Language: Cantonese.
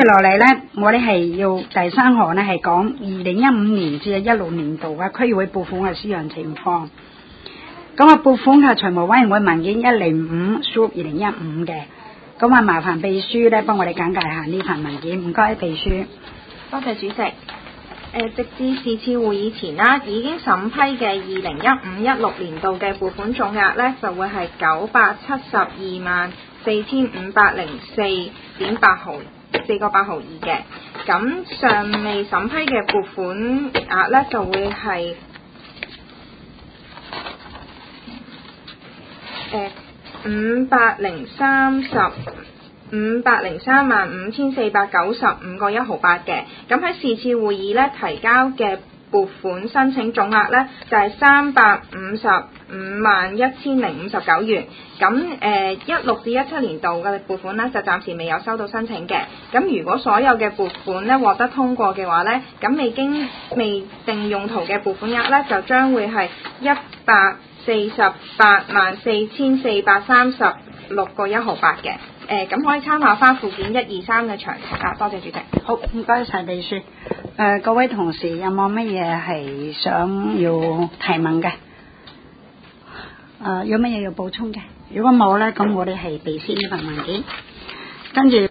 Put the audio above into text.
落嚟咧，我哋係要第三項咧係講2015年至16年度嘅區議會撥款嘅使用情況。咁啊，撥款嘅財務委員會文件105/2015嘅，咁啊麻煩秘書咧幫我哋簡介下呢份文件，唔該秘書。 多謝主席。直至是次會議前啦，已經審批嘅2015-16年度嘅撥款總額咧，就會係9724504.804.8嘅。咁尚未審批嘅撥款額咧，就會係5035495.1嘅。咁喺是次會議咧提交嘅撥款申請總額咧就係3551059元。咁16至17年度嘅撥款咧就暫時未有收到申請嘅。咁如果所有嘅撥款咧獲得通過嘅話咧，咁未定用途嘅撥款額咧就將會係1484436.1嘅。咁可以參考翻附件1、2、3嘅詳情啊。多謝主席。 好，唔該晒秘書。各位同事有冇乜嘢係想要提問嘅？有乜嘢要補充嘅？如果冇咧，咁我哋係備先呢份文件，跟住。